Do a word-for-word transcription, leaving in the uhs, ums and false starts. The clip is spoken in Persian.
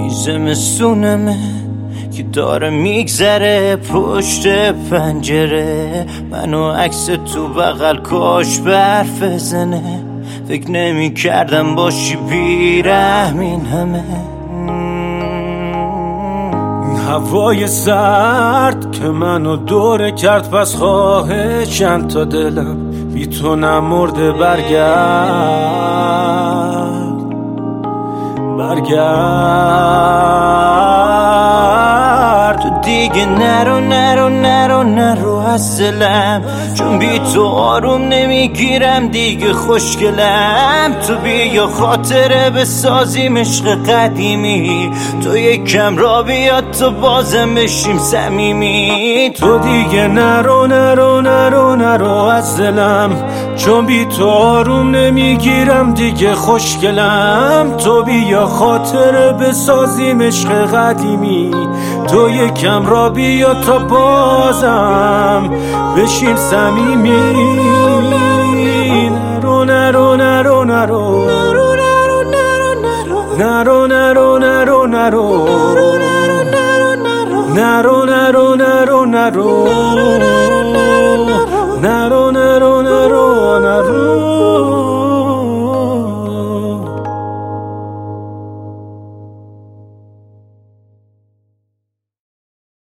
زمستونمه که داره میگذره پشت پنجره، منو عکس تو بغل کاش برف بزنه. فکر نمی کردم باشی بیرحم این همه. هوای سرد که منو دوره کرد، پس خواهشم تا دلم بی تو نمرده. برگرد برگرد تو دیگه نرو نرو نرو نرو از دلم، چون بی تو آروم نمیگیرم دیگه خوشگلم. تو بیا خاطره بسازیم عشق قدیمی، تو یکم را بیاد تو بازم بشیم صمیمی. تو دیگه نرو نرو نرو نرو از دلم، چون بی تو آروم نمیگیرم دیگه خوشگلم. تو بیا خاطره بسازیم عشق قدیمی، تو یکم را بیا تا بازم بشیم صمیمی. نرو نرو نرو نرو نرو نرو نرو نرو نرو نرو نرو نرو نرو نرو نرو نرو نرو نرو